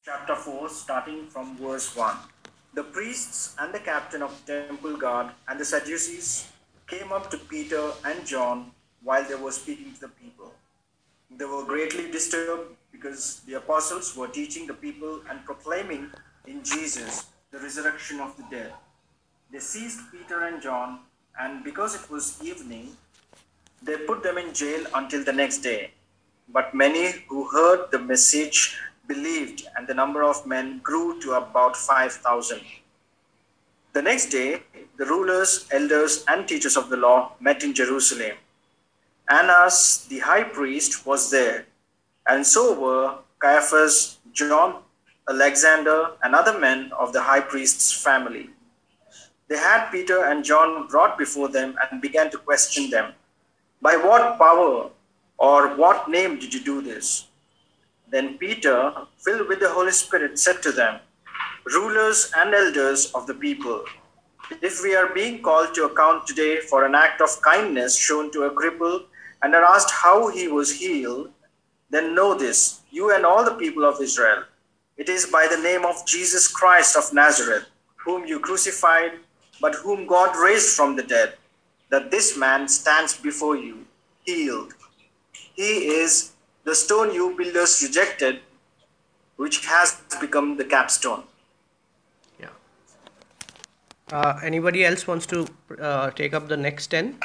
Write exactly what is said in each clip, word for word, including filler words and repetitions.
chapter four, starting from verse one. The priests and the captain of the temple guard and the Sadducees came up to Peter and John while they were speaking to the people. They were greatly disturbed because the apostles were teaching the people and proclaiming in Jesus the resurrection of the dead. They seized Peter and John, and because it was evening, they put them in jail until the next day. But many who heard the message believed, and the number of men grew to about five thousand. The next day, the rulers, elders, and teachers of the law met in Jerusalem. Annas, the high priest, was there, and so were Caiaphas, John, Alexander, and other men of the high priest's family. They had Peter and John brought before them and began to question them. By what power or what name did you do this? Then Peter, filled with the Holy Spirit, said to them, Rulers and elders of the people, if we are being called to account today for an act of kindness shown to a cripple and are asked how he was healed, then know this, you and all the people of Israel. It is by the name of Jesus Christ of Nazareth, whom you crucified, but whom God raised from the dead, that this man stands before you, healed. He is the stone you builders rejected, which has become the capstone. Yeah. Uh, anybody else wants to uh, take up the next ten?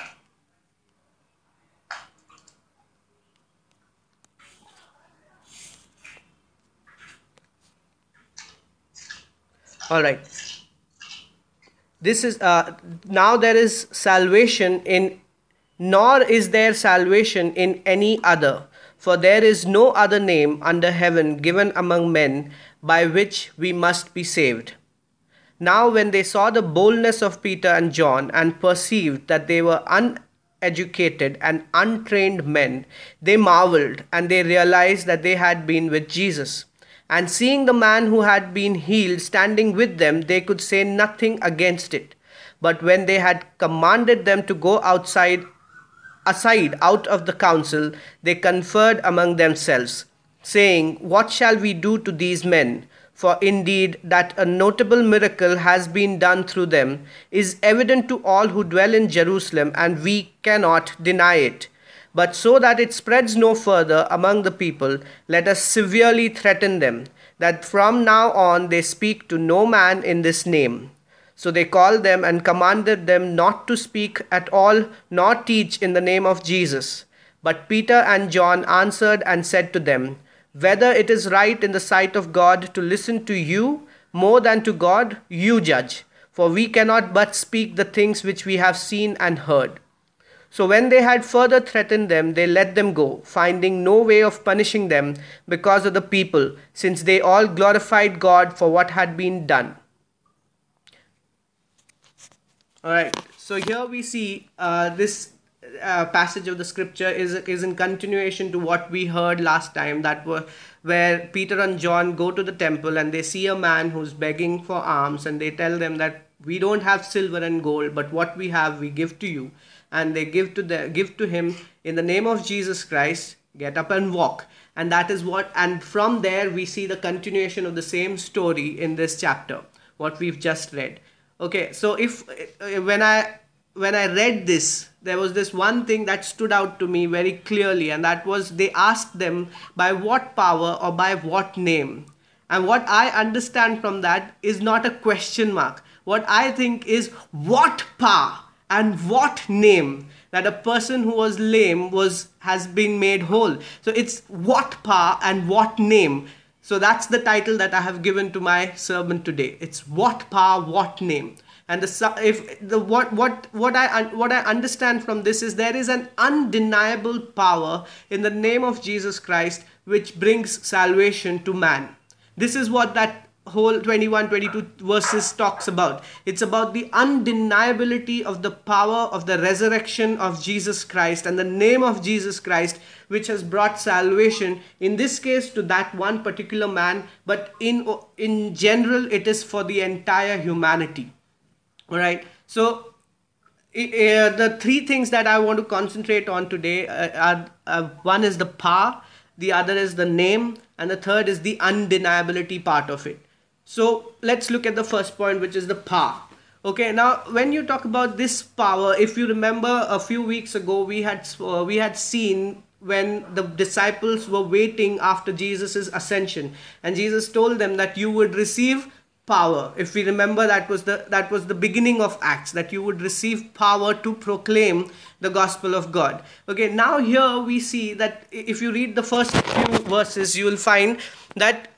All right. This is uh, now there is salvation in, nor is there salvation in any other, for there is no other name under heaven given among men by which we must be saved. Now, when they saw the boldness of Peter and John and perceived that they were uneducated and untrained men, they marveled, and they realized that they had been with Jesus. And seeing the man who had been healed standing with them, they could say nothing against it. But when they had commanded them to go outside, aside out of the council, they conferred among themselves, saying, What shall we do to these men? For indeed that a notable miracle has been done through them is evident to all who dwell in Jerusalem, and we cannot deny it. But so that it spreads no further among the people, let us severely threaten them, that from now on they speak to no man in this name. So they called them and commanded them not to speak at all, nor teach in the name of Jesus. But Peter and John answered and said to them, Whether it is right in the sight of God to listen to you more than to God, you judge. For we cannot but speak the things which we have seen and heard. So when they had further threatened them, they let them go, finding no way of punishing them because of the people, since they all glorified God for what had been done. All right. So here we see uh, this uh, passage of the scripture is is in continuation to what we heard last time. That were where Peter and John go to the temple and they see a man who's begging for alms, and they tell them that we don't have silver and gold, but what we have we give to you. And they give to the give to him in the name of Jesus Christ. Get up and walk. And that is what. And from there we see the continuation of the same story in this chapter, what we've just read. Okay, so if uh, when I when I read this, there was this one thing that stood out to me very clearly, and that was they asked them by what power or by what name. And what I understand from that is not a question mark. What I think is what power and what name that a person who was lame was has been made whole. So it's what power and what name. So that's the title that I have given to my sermon today. It's what power, what name. And the if the what what what I what I understand from this is there is an undeniable power in the name of Jesus Christ which brings salvation to man. This is what that whole twenty-one twenty-two verses talks about. It's about the undeniability of the power of the resurrection of Jesus Christ and the name of Jesus Christ, which has brought salvation in this case to that one particular man, but in in general it is for the entire humanity. All right, so uh, the three things that I want to concentrate on today uh, are uh, one is the power, the other is the name, and the third is the undeniability part of it. So let's look at the first point, which is the power. Okay, now when you talk about this power, if you remember a few weeks ago, we had uh, we had seen when the disciples were waiting after Jesus's ascension, and Jesus told them that you would receive power. If we remember, that was the that was the beginning of Acts, that you would receive power to proclaim the gospel of God. Okay, now here we see that if you read the first few verses, you will find that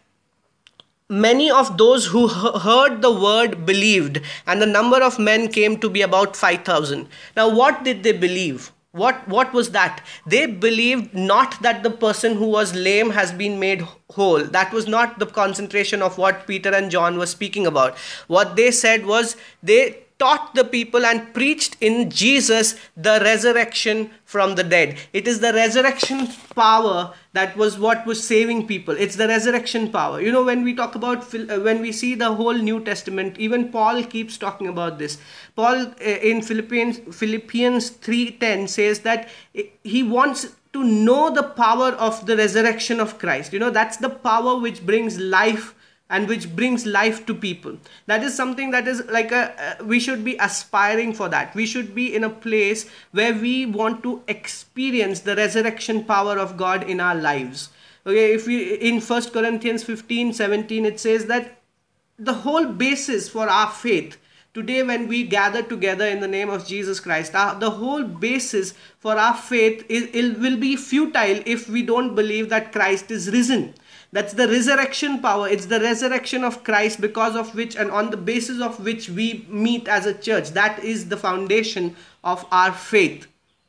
many of those who heard the word believed, and the number of men came to be about five thousand. Now, what did they believe? What, what was that? They believed not that the person who was lame has been made whole. That was not the concentration of what Peter and John were speaking about. What they said was they taught the people and preached in Jesus the resurrection from the dead. It is the resurrection power that was what was saving people. It's the resurrection power. You know, when we talk about, when we see the whole New Testament, even Paul keeps talking about this. Paul in Philippians Philippians three ten says that he wants to know the power of the resurrection of Christ. You know, that's the power which brings life and which brings life to people. That is something that is like a, uh, we should be aspiring for that. We should be in a place where we want to experience the resurrection power of God in our lives. Okay, if we, in First Corinthians fifteen seventeen, it says that the whole basis for our faith, today when we gather together in the name of Jesus Christ, our, the whole basis for our faith is, it will be futile if we don't believe that Christ is risen. That's the resurrection power. It's the resurrection of Christ, because of which and on the basis of which we meet as a church. That is the foundation of our faith.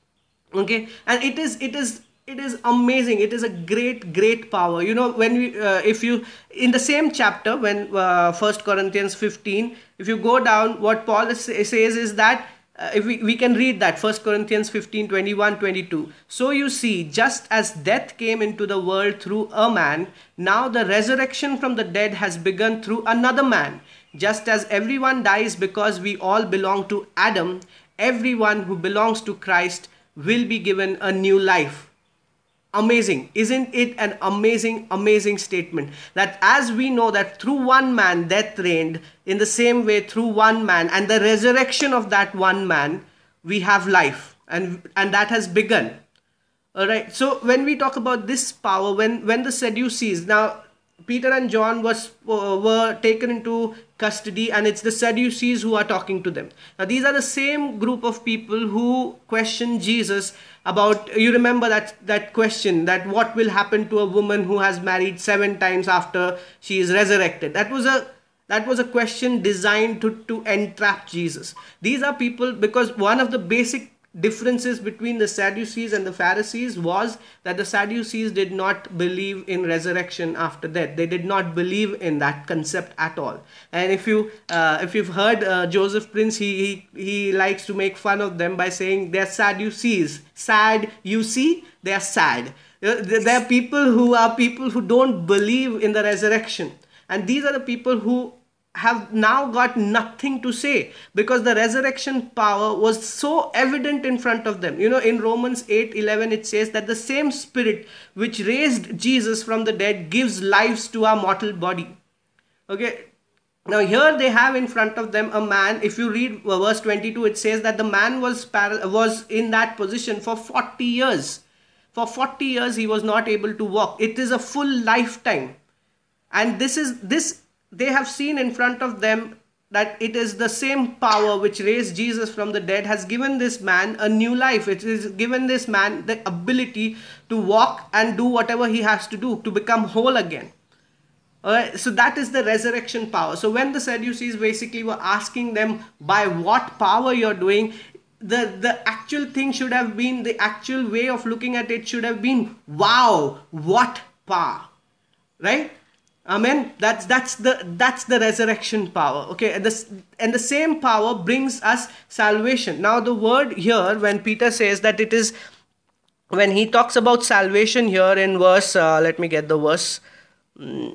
Okay, and it is it is it is amazing. It is a great great power. You know, when we uh, if you in the same chapter, when uh, First Corinthians fifteen, if you go down, what Paul is, says is that Uh, if we, we can read that, First Corinthians fifteen twenty-one twenty-two. So you see, just as death came into the world through a man, now the resurrection from the dead has begun through another man. Just as everyone dies because we all belong to Adam, everyone who belongs to Christ will be given a new life. Amazing. Isn't it an amazing, amazing statement? That as we know that through one man death reigned, in the same way through one man and the resurrection of that one man, we have life. And, and that has begun. All right. So when we talk about this power, when, when the Sadducees, now Peter and John was uh, were taken into custody, and it's the Sadducees who are talking to them. Now these are the same group of people who question Jesus about, you remember that that question, that what will happen to a woman who has married seven times after she is resurrected. That was a that was a question designed to to entrap Jesus. These are people, because one of the basic differences between the Sadducees and the Pharisees was that the Sadducees did not believe in resurrection after death. They did not believe in that concept at all. And if you uh, if you've heard uh, Joseph Prince, he, he he likes to make fun of them by saying they're Sadducees. Sad, you see, they are sad. There are people who are people who don't believe in the resurrection, and these are the people who have now got nothing to say, because the resurrection power was so evident in front of them. You know, in Romans eight eleven, it says that the same spirit which raised Jesus from the dead gives lives to our mortal body. Okay. Now here they have in front of them a man. If you read verse twenty-two, it says that the man was paral- was in that position for forty years. For forty years he was not able to walk. It is a full lifetime. And this is this they have seen in front of them that it is the same power which raised Jesus from the dead has given this man a new life. It is given this man the ability to walk and do whatever he has to do to become whole again. Alright, so that is the resurrection power. So when the Sadducees basically were asking them by what power you're doing, the, the actual thing should have been, the actual way of looking at it should have been, wow, what power, right? Amen. That's that's the that's the resurrection power. Okay, and this and the same power brings us salvation. Now the word here, when Peter says that it is, when he talks about salvation here in verse, uh, let me get the verse. Mm,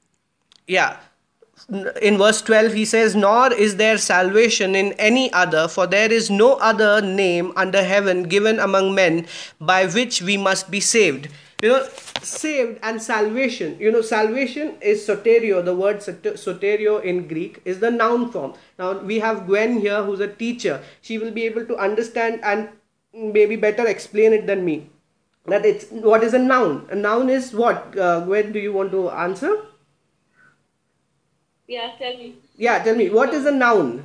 yeah, in verse twelve he says, "Nor is there salvation in any other, for there is no other name under heaven given among men by which we must be saved." You know, saved and salvation. You know, salvation is soterio. The word soterio in Greek is the noun form. Now we have Gwen here, who's a teacher. She will be able to understand and maybe better explain it than me. That it's what is a noun. A noun is what? Uh, Gwen, do you want to answer? Yeah, tell me. Yeah, tell me. What is a noun?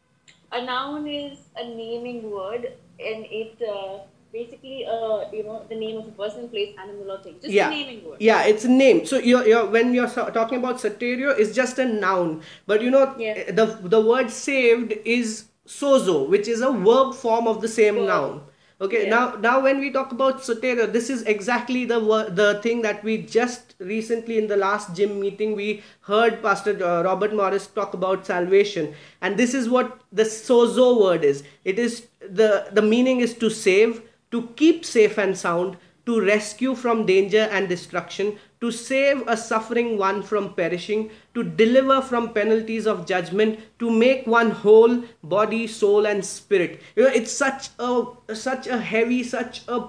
A noun is a naming word, and it uh, basically uh, you know the name of a person, place, animal, or thing. Just Yeah. a naming word. Yeah, it's a name. So you're, you're when you're so- talking about soterio, it's just a noun. But you know, Yeah. the the word saved is sozo, which is a verb form of the same Verb. noun. Okay, Yeah. now now when we talk about soteria, this is exactly the wo- the thing that we just recently in the last gym meeting we heard Pastor uh, Robert Morris talk about salvation, and this is what the sozo word is. It is the the meaning is to save, to keep safe and sound, to rescue from danger and destruction, to save a suffering one from perishing, to deliver from penalties of judgment, to make one whole, body, soul, and spirit. You know, it's such a such a heavy, such a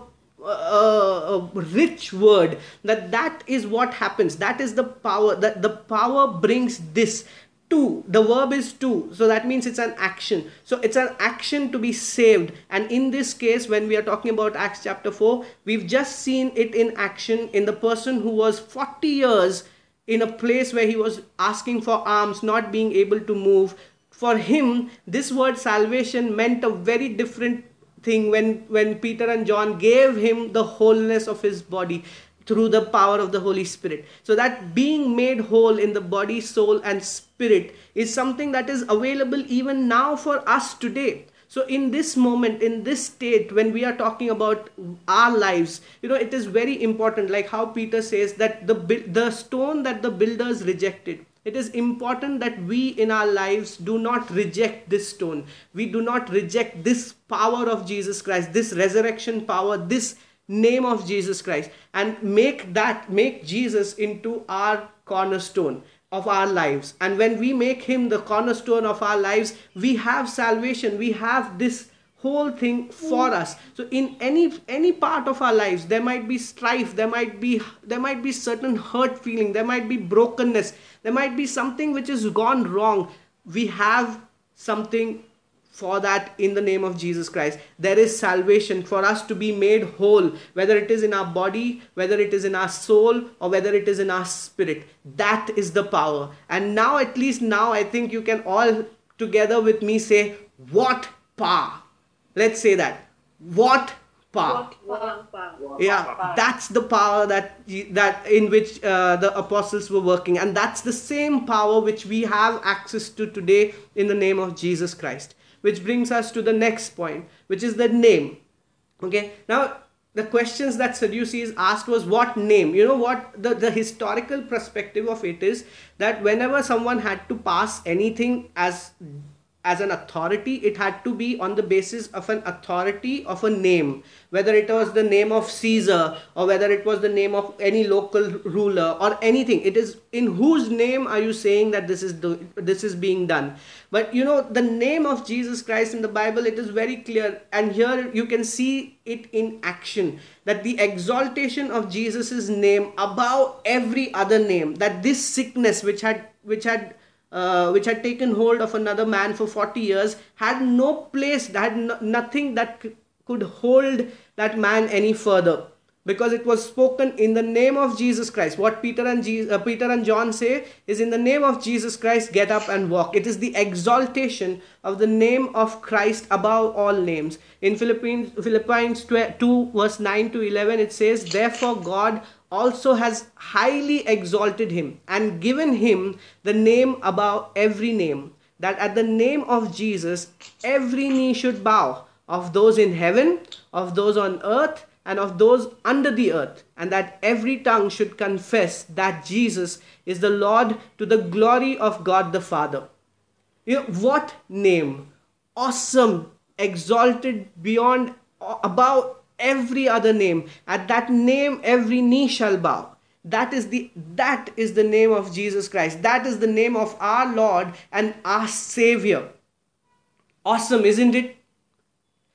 a, a rich word that that is what happens. That is the power. That the power brings this to the verb is to, so that means it's an action. So it's an action to be saved, and in this case when we are talking about Acts chapter four, we've just seen it in action in the person who was forty years in a place where he was asking for alms, not being able to move. For him, this word salvation meant a very different thing when when Peter and John gave him the wholeness of his body through the power of the Holy Spirit. So that being made whole in the body, soul, and spirit is something that is available even now for us today. So in this moment, in this state, when we are talking about our lives, you know, it is very important, like how Peter says that the the stone that the builders rejected, it is important that we in our lives do not reject this stone. We do not reject this power of Jesus Christ, this resurrection power, this name of Jesus Christ, and make that make Jesus into our cornerstone of our lives. And when we make him the cornerstone of our lives, we have salvation, we have this whole thing for us. So in any any part of our lives, there might be strife, there might be there might be certain hurt feeling, there might be brokenness, there might be something which has gone wrong. We have something for that in the name of Jesus Christ. There is salvation for us to be made whole, whether it is in our body, whether it is in our soul, or whether it is in our spirit. That is the power. And now, at least now, I think you can all together with me say, what power? Let's say that. What power? What power? power. Yeah, that's the power that that in which uh, the apostles were working, and that's the same power which we have access to today in the name of Jesus Christ. Which brings us to the next point, which is the name. Okay, now the questions that Sadducees asked was what name. You know what the the historical perspective of it is, that whenever someone had to pass anything as as an authority, it had to be on the basis of an authority of a name, whether it was the name of Caesar or whether it was the name of any local ruler or anything. It is in whose name are you saying that this is the, this is being done. But you know, the name of Jesus Christ in the Bible, it is very clear, and here you can see it in action, that the exaltation of Jesus's name above every other name, that this sickness which had which had uh, which had taken hold of another man for forty years, had no place, had no, nothing that c- could hold that man any further, because it was spoken in the name of Jesus Christ. What Peter and Je- uh, Peter and John say is, in the name of Jesus Christ, get up and walk. It is the exaltation of the name of Christ above all names. In Philippines, Philippians two verse nine to eleven, it says, therefore God also has highly exalted him and given him the name above every name, that at the name of Jesus every knee should bow, of those in heaven, of those on earth, and of those under the earth, and that every tongue should confess that Jesus is the Lord, to the glory of God the Father. You know, what name? Awesome, exalted beyond, above every other name. At that name, every knee shall bow. That is the that is the name of Jesus Christ. That is the name of our Lord and our Savior. Awesome, isn't it?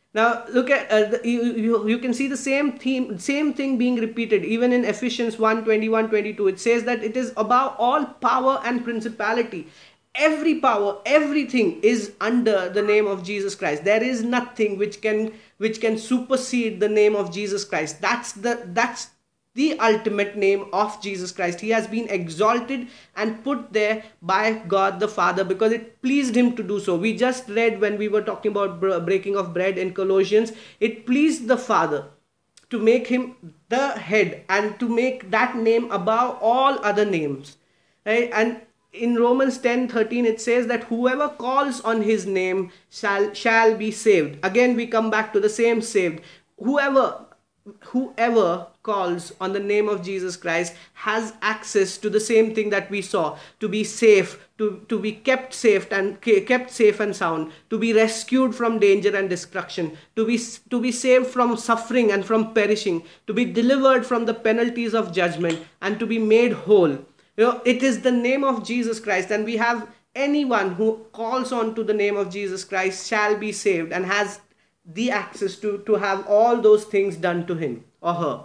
Now look at uh, the, you, you you can see the same theme, same thing being repeated even in Ephesians one twenty-one twenty-two. It says that it is about all power and principality. Every power, everything is under the name of Jesus Christ. There is nothing which can which can supersede the name of Jesus Christ. That's the that's the ultimate name of Jesus Christ. He has been exalted and put there by God the Father because it pleased him to do so. We just read when we were talking about breaking of bread in Colossians, it pleased the Father to make him the head and to make that name above all other names. Right? And in Romans ten thirteen it says that whoever calls on his name shall shall be saved. Again we come back to the same saved. Whoever whoever calls on the name of Jesus Christ has access to the same thing that we saw, to be safe, to, to be kept safe and kept safe and sound, to be rescued from danger and destruction, to be to be saved from suffering and from perishing, to be delivered from the penalties of judgment and to be made whole. You know, it is the name of Jesus Christ, and we have anyone who calls on to the name of Jesus Christ shall be saved and has the access to, to have all those things done to him or her.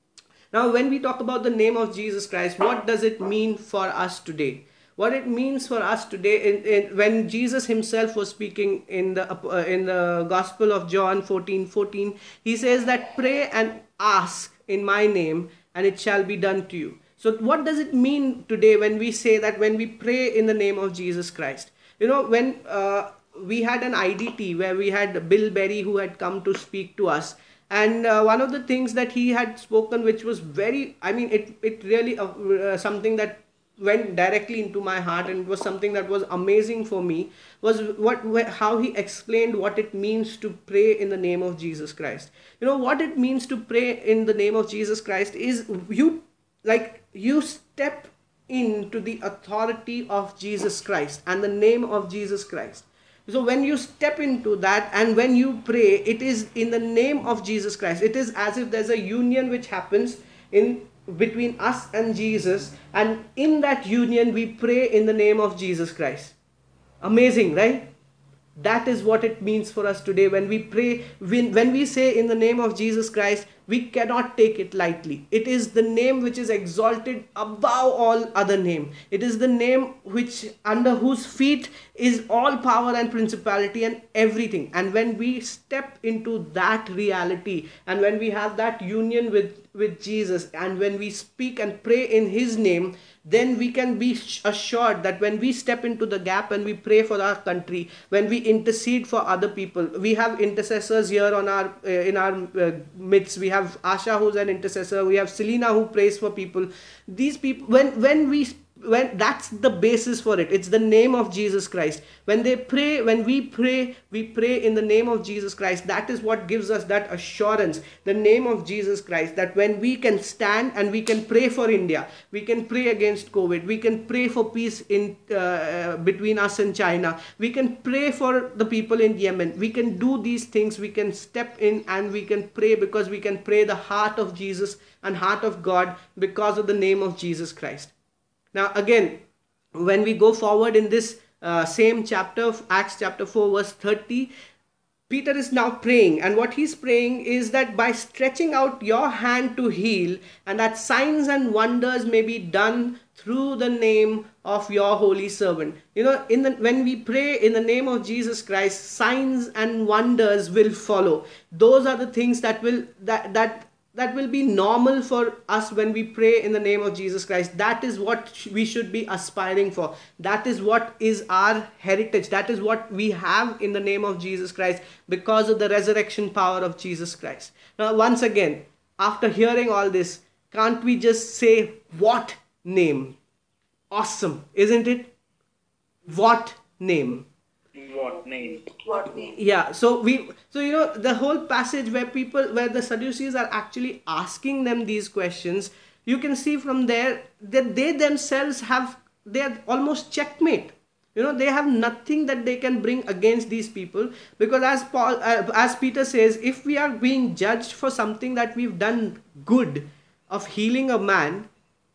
Now, when we talk about the name of Jesus Christ, what does it mean for us today? What it means for us today, in, in, when Jesus himself was speaking in the uh, in the Gospel of John fourteen fourteen, he says that pray and ask in my name, and it shall be done to you. So, what does it mean today when we say that when we pray in the name of Jesus Christ? You know, when uh, we had an I D T where we had Bill Berry who had come to speak to us. And uh, one of the things that he had spoken, which was very, I mean, it, it really uh, uh, something that went directly into my heart, and it was something that was amazing for me, was what how he explained what it means to pray in the name of Jesus Christ. You know, what it means to pray in the name of Jesus Christ is you, like, you step into the authority of Jesus Christ and the name of Jesus Christ. So when you step into that and when you pray, it is in the name of Jesus Christ. It is as if there's a union which happens in between us and Jesus, and in that union we pray in the name of Jesus Christ. Amazing, right? That is what it means for us today. When we pray, when, when we say in the name of Jesus Christ, we cannot take it lightly. It is the name which is exalted above all other name. It is the name which under whose feet is all power and principality and everything. And when we step into that reality, and when we have that union with, with Jesus, and when we speak and pray in his name, then we can be assured that when we step into the gap and we pray for our country, when we intercede for other people, we have intercessors here on our uh, in our uh, midst. We have Asha, who's an intercessor. We have Selena, who prays for people. These people, when when we when that's the basis for it, it's the name of Jesus Christ. When they pray, when we pray, we pray in the name of Jesus Christ. That is what gives us that assurance, the name of Jesus Christ, that when we can stand and we can pray for India, we can pray against COVID, we can pray for peace in uh, between us and China, we can pray for the people in Yemen, we can do these things, we can step in and we can pray, because we can pray the heart of Jesus and heart of God because of the name of Jesus Christ. Now again, when we go forward in this uh, same chapter, Acts chapter four verse thirty, Peter is now praying, and what he's praying is that by stretching out your hand to heal, and that signs and wonders may be done through the name of your holy servant. You know, in the when we pray in the name of Jesus Christ, signs and wonders will follow. Those are the things that will that that that will be normal for us when we pray in the name of Jesus Christ. That is what we should be aspiring for. That is what is our heritage. That is what we have in the name of Jesus Christ because of the resurrection power of Jesus Christ. Now, once again, after hearing all this, can't we just say, what name? Awesome, isn't it? What name? What name? What name? Yeah, so we so you know the whole passage where people where the Sadducees are actually asking them these questions, you can see from there that they themselves have they are almost checkmate. You know, they have nothing that they can bring against these people, because as Paul uh, as Peter says, if we are being judged for something that we've done good, of healing a man,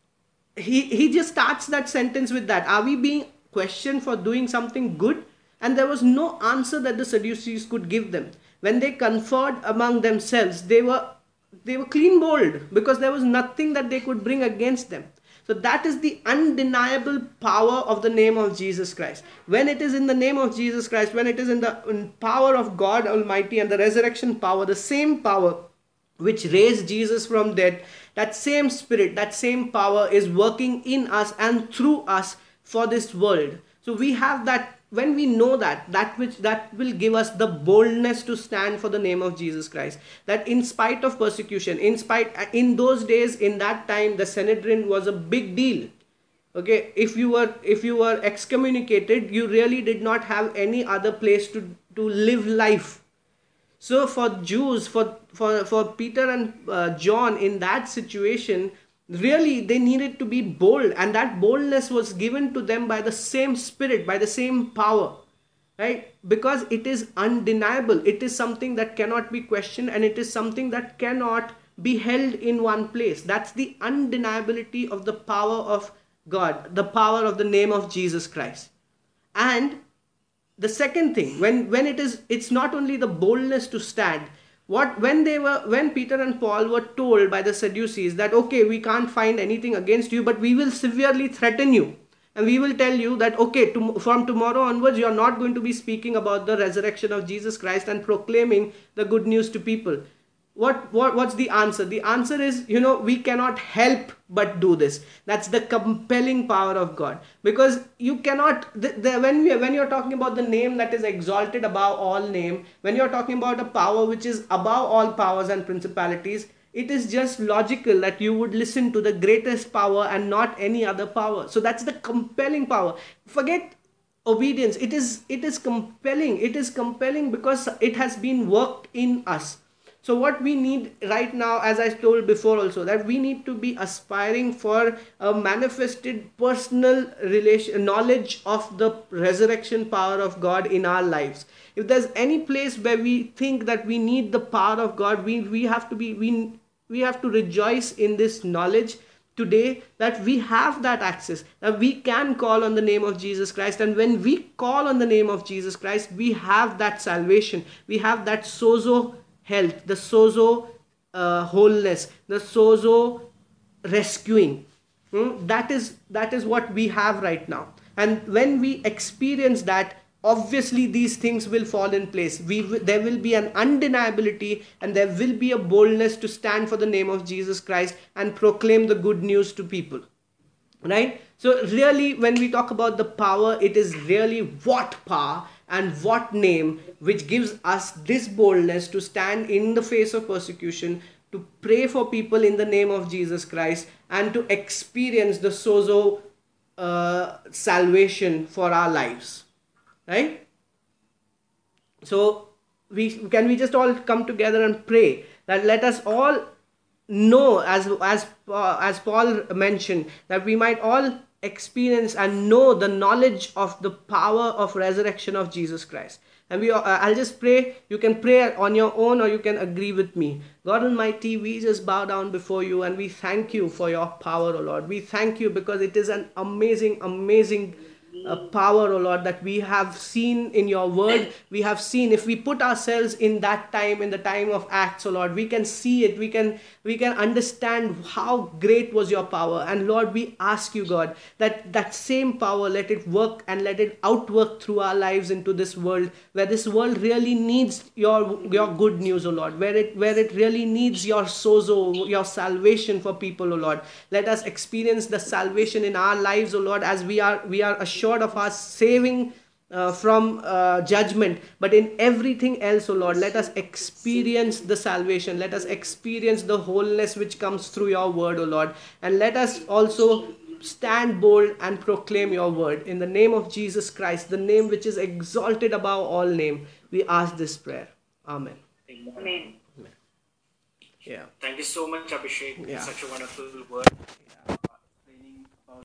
he he just starts that sentence with that. Are we being questioned for doing something good? And there was no answer that the Sadducees could give them. when they conferred among themselves, they were they were clean bold, because there was nothing that they could bring against them. So that is the undeniable power of the name of Jesus Christ. When it is in the name of Jesus Christ, when it is in the in power of God Almighty and the resurrection power, the same power which raised Jesus from dead, that same spirit, that same power is working in us and through us for this world. So we have that. When we know that, that which that will give us the boldness to stand for the name of Jesus Christ, that in spite of persecution, in spite in those days, in that time, the Sanhedrin was a big deal. Okay, if you were if you were excommunicated, you really did not have any other place to to live life. So for Jews, for for for Peter and uh, John, in that situation, really they needed to be bold, and that boldness was given to them by the same spirit, by the same power, right? Because it is undeniable, it is something that cannot be questioned, and it is something that cannot be held in one place. That's the undeniability of the power of God, the power of the name of Jesus Christ. And the second thing, when when it is it's not only the boldness to stand. What when they were when Peter and Paul were told by the Sadducees that, okay, we can't find anything against you, but we will severely threaten you, and we will tell you that, okay, to, from tomorrow onwards, you are not going to be speaking about the resurrection of Jesus Christ and proclaiming the good news to people. What what what's the answer? The answer is, you know we cannot help but do this. That's the compelling power of God. Because you cannot the, the, when we when you're talking about the name that is exalted above all name, when you're talking about a power which is above all powers and principalities, it is just logical that you would listen to the greatest power and not any other power. So that's the compelling power. Forget obedience. It is it is compelling. It is compelling because it has been worked in us. So what we need right now, as I told before also, that we need to be aspiring for a manifested personal relation knowledge of the resurrection power of God in our lives. If there's any place where we think that we need the power of God, we we have to be we we have to rejoice in this knowledge today, that we have that access, that we can call on the name of Jesus Christ. And when we call on the name of Jesus Christ, we have that salvation, we have that sozo health, the sozo uh, wholeness, the sozo rescuing. Hmm? that is that is what we have right now. And when we experience that, obviously these things will fall in place. We there will be an undeniability, and there will be a boldness to stand for the name of Jesus Christ and proclaim the good news to people, right? So really, when we talk about the power, it is really what power and what name which gives us this boldness to stand in the face of persecution, to pray for people in the name of Jesus Christ, and to experience the sozo uh, salvation for our lives, right? So we can we just all come together and pray that let us all know, as as uh, as Paul mentioned, that we might all experience and know the knowledge of the power of resurrection of Jesus Christ. And we uh, I'll just pray. You can pray on your own, or you can agree with me. God Almighty, we just bow down before you, and we thank you for your power, O Lord. We thank you because it is an amazing amazing uh, power, O Lord, that we have seen in your word. We have seen, if we put ourselves in that time, in the time of Acts, O Lord, we can see it. We can we can understand how great was your power. And Lord, we ask you, God, that that same power, let it work and let it outwork through our lives into this world, where this world really needs your your good news, O Lord, where it where it really needs your sozo, your salvation for people, O Lord. Let us experience the salvation in our lives, O Lord, as we are we are assured of our saving uh, from uh, judgment. But in everything else, O Lord, let us experience the salvation. Let us experience the wholeness which comes through your word, O Lord. And let us also stand bold and proclaim your word. In the name of Jesus Christ, the name which is exalted above all name, we ask this prayer. Amen. Amen. Amen. Yeah. Thank you so much, Abhishek. Yeah. Such a wonderful word. Yeah.